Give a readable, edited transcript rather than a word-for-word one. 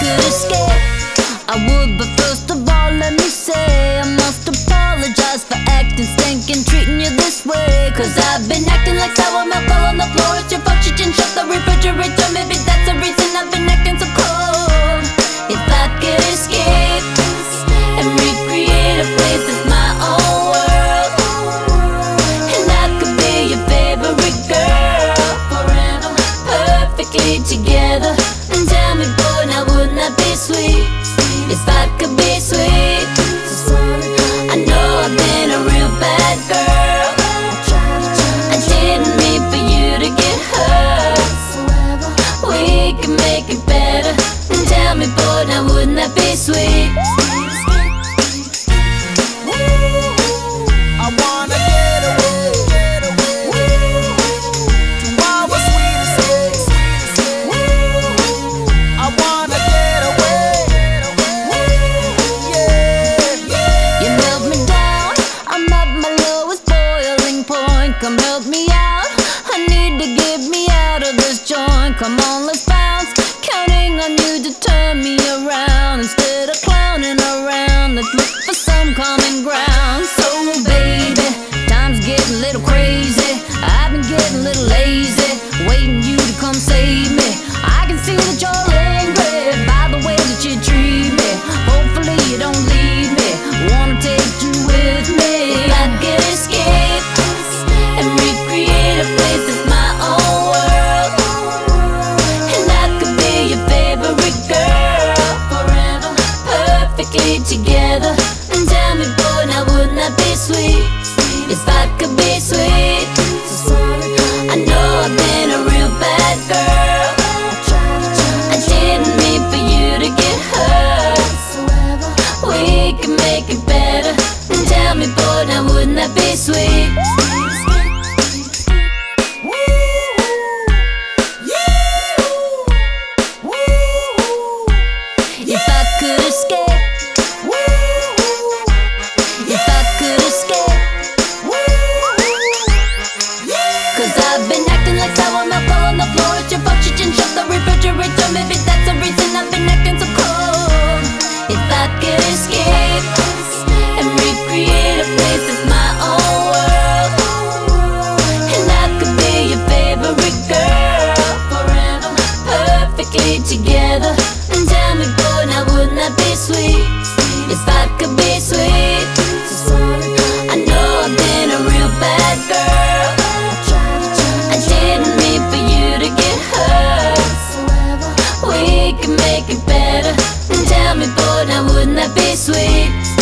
could escape, I would, but first of all let me say I must apologize for acting stinking, treating you this way. Cause I've been acting like sour milk all on the floor. It's your fault you didn't shut the refrigerator. Maybe that's the reason I've been acting so cold. If I could escape and recreate a place that's my own world, and I could be your favorite girl forever, perfectly together. And tell me, boy, now wouldn't that be sweet? If I could be sweet. I know I've been a real bad girl. I didn't mean for you to get hurt. We can make it better. And tell me, boy, now wouldn't that be sweet? I wanna get away to our sweet escape. I wanna get away. Yeah. You melt me down, I'm at my lowest boiling point. Come help me out, I need to get me out of this joint. Come on, let's bounce, counting on you to turn me around. Instead of clowning around, let's look for some common ground. So baby, time's getting a little crazy. I've been getting a little lazy, waiting you to come save me. I can see that you're angry by the way that you treat me. Hopefully you don't leave me, wanna take you with me. If I could escape and recreate a place that's my own world, and I could be your favorite girl forever, perfectly together. And tell me, boy, now wouldn't that be sweet? If I could be sweet. I know I've been a real bad girl. I didn't mean for you to get hurt. We can make it better. And tell me, boy, now wouldn't that be sweet? If I could escape, if I could escape, cause I've been acting like sour milk all on the floor. It's your fault you didn't shut the refrigerator. Maybe that's the reason I've been acting so cold. If I could escape and recreate a place that's my own world, and I could be your favorite girl forever, perfectly together. And tell me, boy, now wouldn't that be sweet? If I could be sweet. I know I've been a real bad girl. I didn't mean for you to get hurt. We can make it better. And tell me, boy, now wouldn't that be sweet?